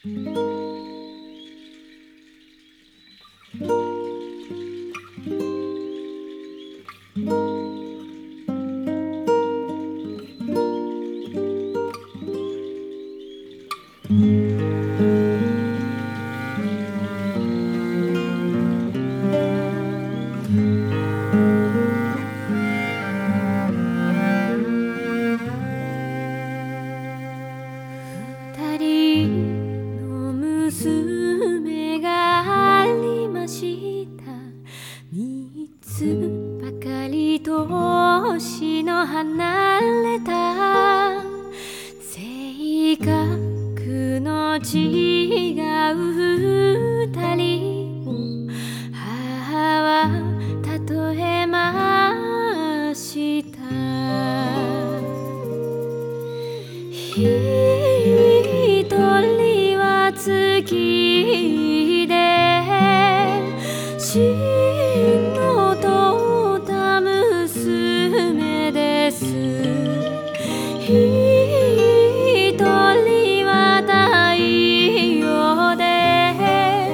二人の娘がありました。三つばかり年の離れた性格の違う二人を母は例えました。一人は月で死のとった娘です。一人は太陽で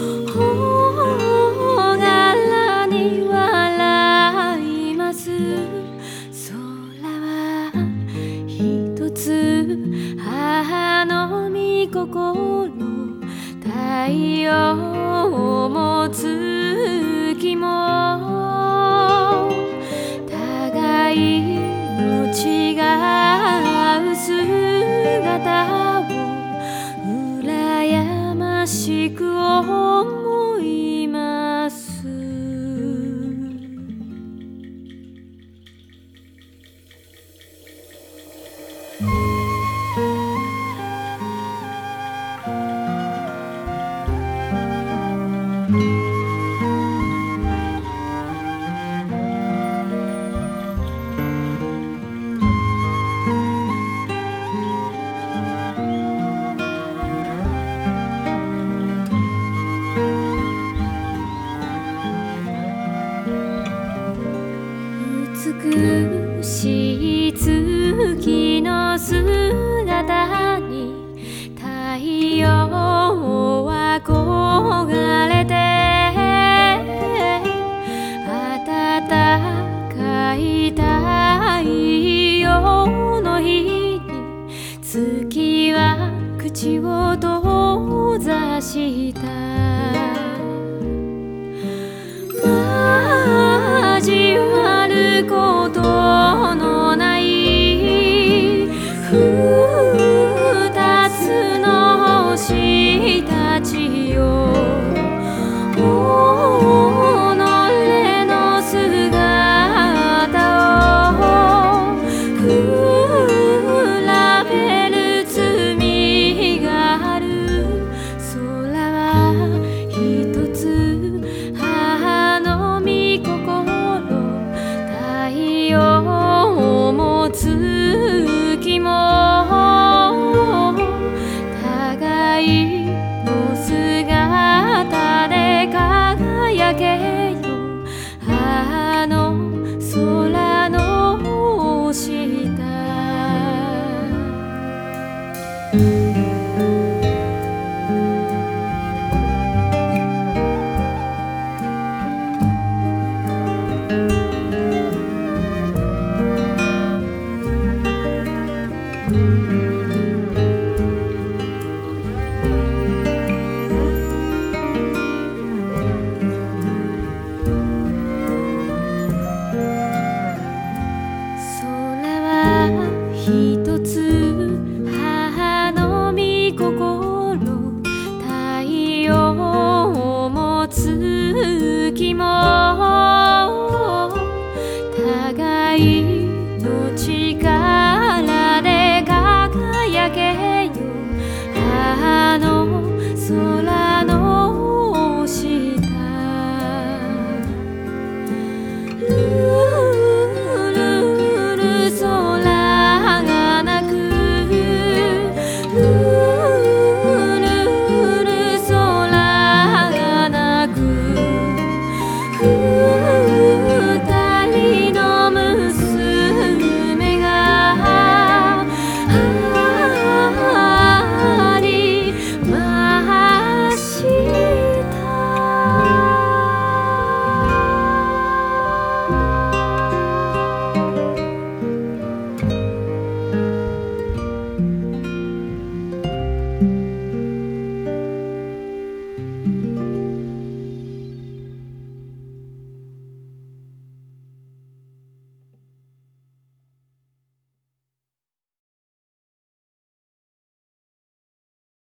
朗らに笑います。空は一つ母の御心、太陽も月も互いの違う姿を羨ましく思います。美しい月の姿に太陽は憧れて、暖かい太陽の日に月は口を閉ざした。交わることのない二つの星たちよ、己の姿を比べる罪がある。空は一つ母の御心、太陽も月も互いの姿で輝けよ、あの空の下。一つ母の御心、太陽も月も互いの違